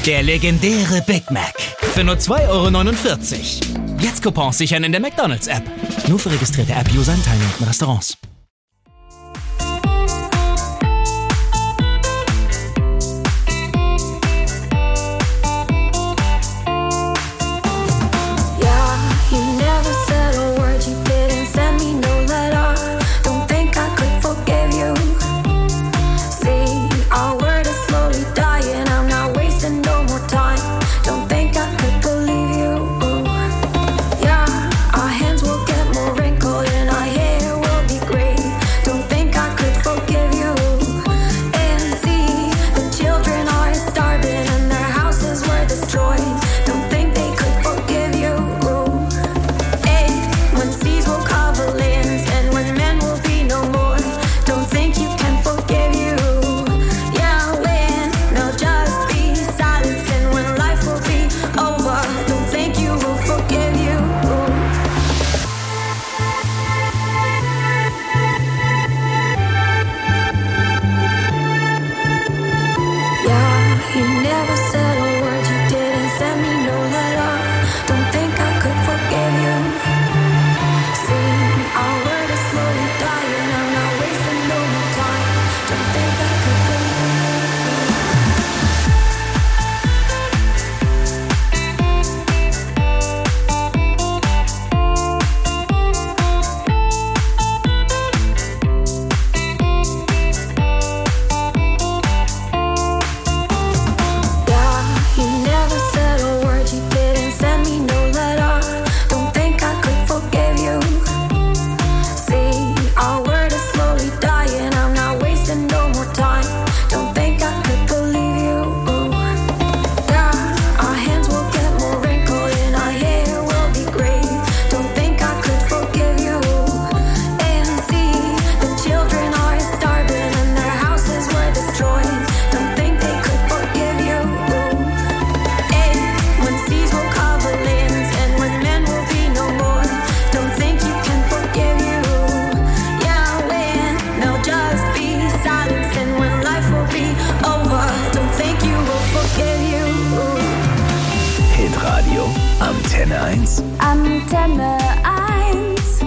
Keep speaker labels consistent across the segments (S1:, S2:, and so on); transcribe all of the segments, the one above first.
S1: Der legendäre Big Mac. Für nur 2,49 €. Jetzt Coupons sichern in der McDonald's-App. Nur für registrierte App-User in teilnehmenden Restaurants.
S2: Antenne 1.
S3: Antenne 1.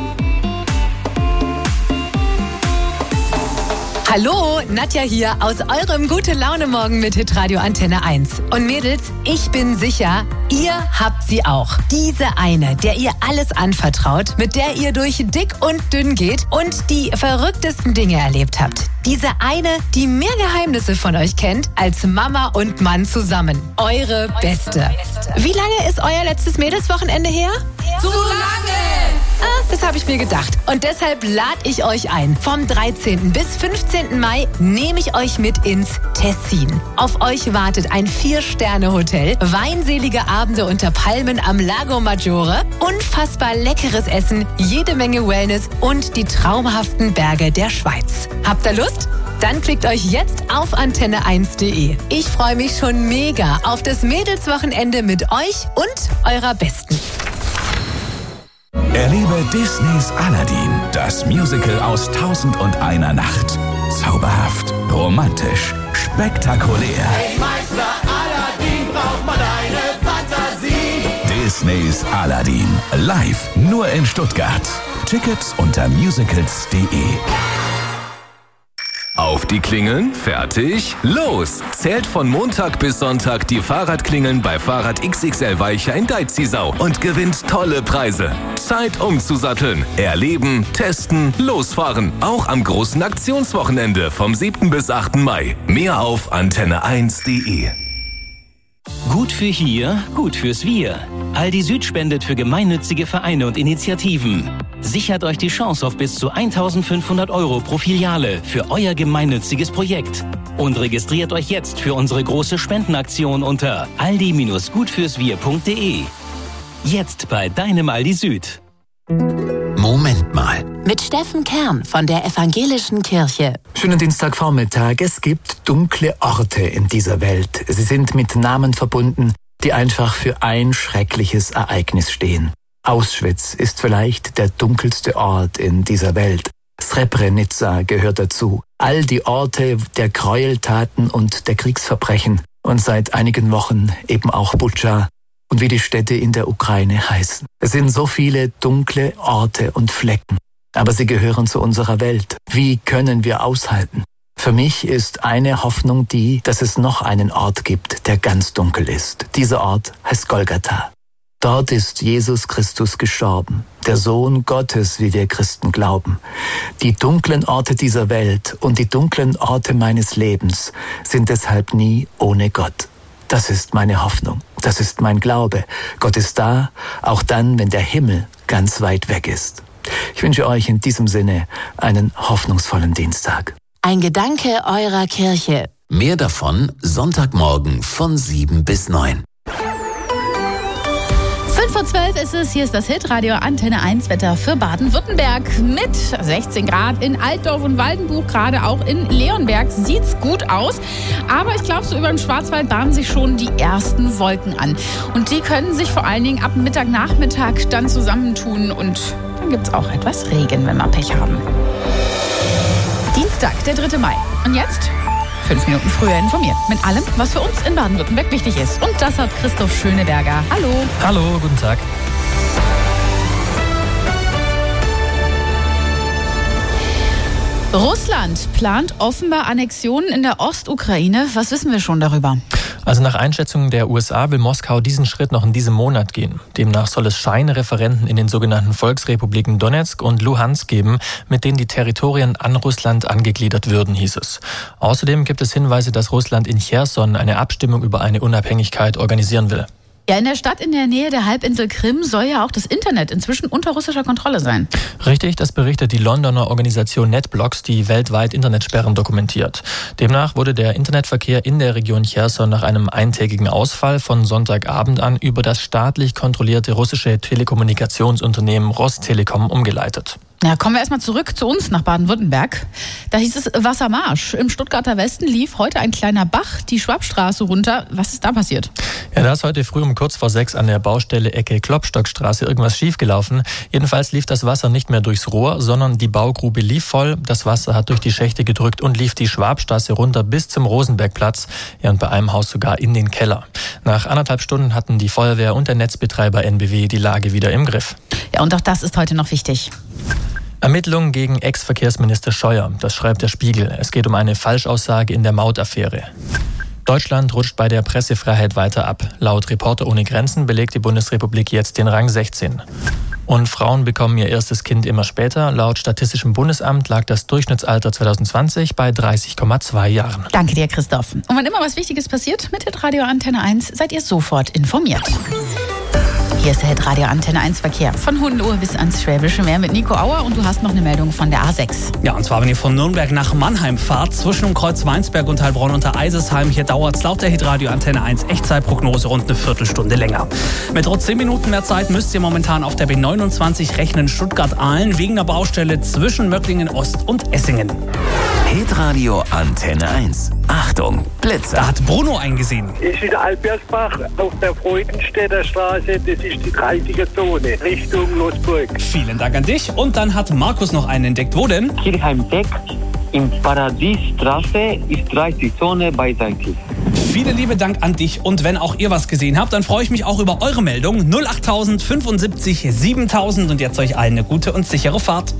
S4: Hallo, Nadja hier aus eurem Gute-Laune-Morgen mit Hitradio Antenne 1. Und Mädels, ich bin sicher, ihr habt sie auch. Diese eine, der ihr alles anvertraut, mit der ihr durch dick und dünn geht und die verrücktesten Dinge erlebt habt. Diese eine, die mehr Geheimnisse von euch kennt als Mama und Mann zusammen. Eure Beste. Wie lange ist euer letztes Mädelswochenende her?
S5: Zu lange!
S4: Das habe ich mir gedacht. Und deshalb lade ich euch ein. Vom 13. bis 15. Mai nehme ich euch mit ins Tessin. Auf euch wartet ein 4-Sterne-Hotel, weinselige Abende unter Palmen am Lago Maggiore, unfassbar leckeres Essen, jede Menge Wellness und die traumhaften Berge der Schweiz. Habt ihr Lust? Dann klickt euch jetzt auf antenne1.de. Ich freue mich schon mega auf das Mädelswochenende mit euch und eurer Besten.
S2: Erlebe Disneys Aladdin, das Musical aus 1001 Nacht. Zauberhaft, romantisch, spektakulär.
S6: Hey Meister Aladdin, braucht man eine Fantasie.
S2: Disneys Aladdin, live nur in Stuttgart. Tickets unter musicals.de.
S7: Auf die Klingeln, fertig, los! Zählt von Montag bis Sonntag die Fahrradklingeln bei Fahrrad XXL Weicher in Deizisau und gewinnt tolle Preise. Zeit umzusatteln, erleben, testen, losfahren. Auch am großen Aktionswochenende vom 7. bis 8. Mai. Mehr auf antenne1.de.
S8: Gut für hier, gut fürs Wir. Aldi Süd spendet für gemeinnützige Vereine und Initiativen. Sichert euch die Chance auf bis zu 1.500 € pro Filiale für euer gemeinnütziges Projekt. Und registriert euch jetzt für unsere große Spendenaktion unter aldi-gutfürswir.de. Jetzt bei deinem Aldi Süd.
S9: Moment mal.
S10: Mit Steffen Kern von der Evangelischen Kirche.
S9: Schönen Dienstagvormittag. Es gibt dunkle Orte in dieser Welt. Sie sind mit Namen verbunden, die einfach für ein schreckliches Ereignis stehen. Auschwitz ist vielleicht der dunkelste Ort in dieser Welt. Srebrenica gehört dazu. All die Orte der Gräueltaten und der Kriegsverbrechen. und seit einigen Wochen eben auch Butscha und wie die Städte in der Ukraine heißen. Es sind so viele dunkle Orte und Flecken, aber sie gehören zu unserer Welt. Wie können wir aushalten? Für mich ist eine Hoffnung die, dass es noch einen Ort gibt, der ganz dunkel ist. Dieser Ort heißt Golgatha. Dort ist Jesus Christus gestorben, der Sohn Gottes, wie wir Christen glauben. Die dunklen Orte dieser Welt und die dunklen Orte meines Lebens sind deshalb nie ohne Gott. Das ist meine Hoffnung, das ist mein Glaube. Gott ist da, auch dann, wenn der Himmel ganz weit weg ist. Ich wünsche euch in diesem Sinne einen hoffnungsvollen Dienstag.
S10: Ein Gedanke eurer Kirche.
S2: Mehr davon Sonntagmorgen von 7 bis 9.
S5: 5:12 ist es, hier ist das Hitradio Antenne 1 Wetter für Baden-Württemberg mit 16 Grad in Altdorf und Waldenbuch, gerade auch in Leonberg sieht's gut aus, aber ich glaube, so über den Schwarzwald bahnen sich schon die ersten Wolken an und die können sich vor allen Dingen ab Mittag, Nachmittag dann zusammentun und dann gibt's auch etwas Regen, wenn wir Pech haben. Dienstag, der 3. Mai und jetzt 5 Minuten früher informiert. Mit allem, was für uns in Baden-Württemberg wichtig ist. Und das hat Christoph Schöneberger. Hallo.
S11: Hallo, guten Tag.
S5: Russland plant offenbar Annexionen in der Ostukraine. Was wissen wir schon darüber?
S11: Also nach Einschätzungen der USA will Moskau diesen Schritt noch in diesem Monat gehen. Demnach soll es Scheinreferenden in den sogenannten Volksrepubliken Donetsk und Luhansk geben, mit denen die Territorien an Russland angegliedert würden, hieß es. Außerdem gibt es Hinweise, dass Russland in Cherson eine Abstimmung über eine Unabhängigkeit organisieren will.
S5: Ja, in der Stadt in der Nähe der Halbinsel Krim soll ja auch das Internet inzwischen unter russischer Kontrolle sein.
S11: Richtig, das berichtet die Londoner Organisation NetBlocks, die weltweit Internetsperren dokumentiert. Demnach wurde der Internetverkehr in der Region Cherson nach einem eintägigen Ausfall von Sonntagabend an über das staatlich kontrollierte russische Telekommunikationsunternehmen Rostelekom umgeleitet.
S5: Ja, kommen wir erstmal zurück zu uns nach Baden-Württemberg. Da hieß es Wassermarsch. Im Stuttgarter Westen lief heute ein kleiner Bach die Schwabstraße runter. Was ist da passiert?
S11: Ja, da ist heute früh um kurz vor 6 an der Baustelle Ecke Klopstockstraße irgendwas schiefgelaufen. Jedenfalls lief das Wasser nicht mehr durchs Rohr, sondern die Baugrube lief voll. Das Wasser hat durch die Schächte gedrückt und lief die Schwabstraße runter bis zum Rosenbergplatz. Ja, und bei einem Haus sogar in den Keller. Nach 1,5 Stunden hatten die Feuerwehr und der Netzbetreiber NBW die Lage wieder im Griff.
S5: Ja, und auch das ist heute noch wichtig.
S11: Ermittlungen gegen Ex-Verkehrsminister Scheuer, das schreibt der Spiegel. Es geht um eine Falschaussage in der Mautaffäre. Deutschland rutscht bei der Pressefreiheit weiter ab. Laut Reporter ohne Grenzen belegt die Bundesrepublik jetzt den Rang 16. Und Frauen bekommen ihr erstes Kind immer später. Laut Statistischem Bundesamt lag das Durchschnittsalter 2020 bei 30,2 Jahren.
S5: Danke dir, Christoph. Und wenn immer was Wichtiges passiert mit Hitradio Antenne 1, seid ihr sofort informiert. Hier ist der Hitradio Antenne 1 Verkehr. Von Hohenlohe bis ans Schwäbische Meer mit Nico Auer und du hast noch eine Meldung von der A6.
S12: Ja, und zwar wenn ihr von Nürnberg nach Mannheim fahrt, zwischen dem Kreuz Weinsberg und Heilbronn unter Eisesheim, hier dauert es laut der Hitradio Antenne 1 Echtzeitprognose rund eine Viertelstunde länger. Mit rund 10 Minuten mehr Zeit müsst ihr momentan auf der B29 rechnen Stuttgart-Ahlen wegen der Baustelle zwischen Möcklingen Ost und Essingen.
S2: Hitradio Antenne 1. Achtung, Blitzer.
S12: Da hat Bruno eingesehen.
S13: Ich in Albersbach auf der Freudenstädter Straße, das ist die 30er Zone, Richtung Losburg.
S12: Vielen Dank an dich. Und dann hat Markus noch einen entdeckt. Wo denn?
S14: Kirchheim-Deck in Paradiesstraße ist 30 Zone beidseitig.
S12: Vielen lieben Dank an dich. Und wenn auch ihr was gesehen habt, dann freue ich mich auch über eure Meldung. 08000 75 7000. Und jetzt euch allen eine gute und sichere Fahrt.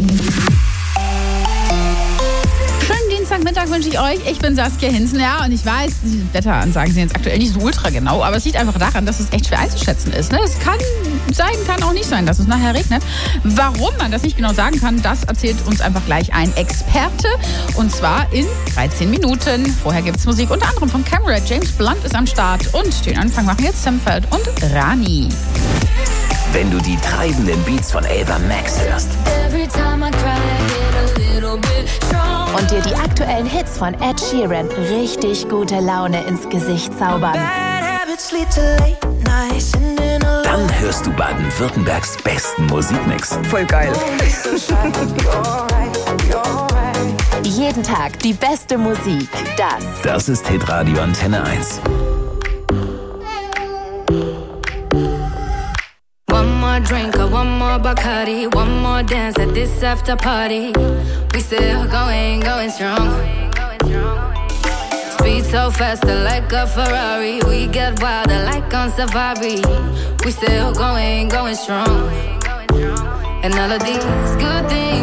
S5: Mittag wünsche ich euch. Ich bin Saskia Hinzen, ja, und ich weiß, die Wetteransagen sind jetzt aktuell nicht so ultra genau, aber es liegt einfach daran, dass es echt schwer einzuschätzen ist. Ne? Es kann sein, kann auch nicht sein, dass es nachher regnet. Warum man das nicht genau sagen kann, das erzählt uns einfach gleich ein Experte, und zwar in 13 Minuten. Vorher gibt es Musik unter anderem von Camera. James Blunt ist am Start und den Anfang machen jetzt Sam Feld und Rani.
S2: Wenn du die treibenden Beats von Ava Max hörst
S10: und dir die aktuellen Hits von Ed Sheeran richtig gute Laune ins Gesicht zaubern,
S2: dann hörst du Baden-Württembergs besten Musikmix.
S15: Voll geil.
S10: Jeden Tag die beste Musik.
S2: Das ist Hitradio Antenne 1.
S16: Drink or one more Bacardi, one more dance at this after party. We still going strong. speed so faster like a Ferrari. We get wilder like on safari. We still going strong. And all of these good things